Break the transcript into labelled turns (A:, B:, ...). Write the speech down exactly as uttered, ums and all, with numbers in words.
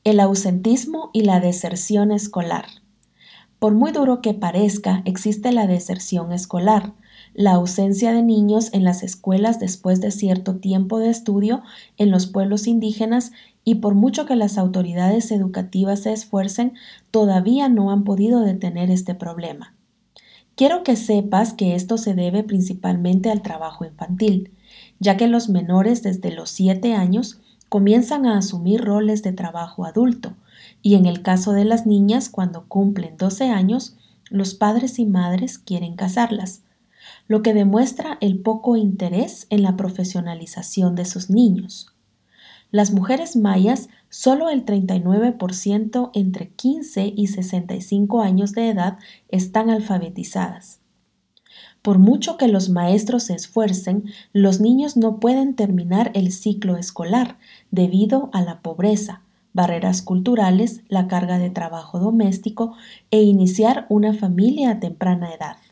A: El ausentismo y la deserción escolar. Por muy duro que parezca, existe la deserción escolar, la ausencia de niños en las escuelas después de cierto tiempo de estudio en los pueblos indígenas, y por mucho que las autoridades educativas se esfuercen, todavía no han podido detener este problema. Quiero que sepas que esto se debe principalmente al trabajo infantil, ya que los menores desde los siete años comienzan a asumir roles de trabajo adulto, y en el caso de las niñas, cuando cumplen doce años, los padres y madres quieren casarlas, lo que demuestra el poco interés en la profesionalización de sus niños. Las mujeres mayas, solo el treinta y nueve por ciento entre quince y sesenta y cinco años de edad están alfabetizadas. Por mucho que los maestros se esfuercen, los niños no pueden terminar el ciclo escolar debido a la pobreza, barreras culturales, la carga de trabajo doméstico e iniciar una familia a temprana edad.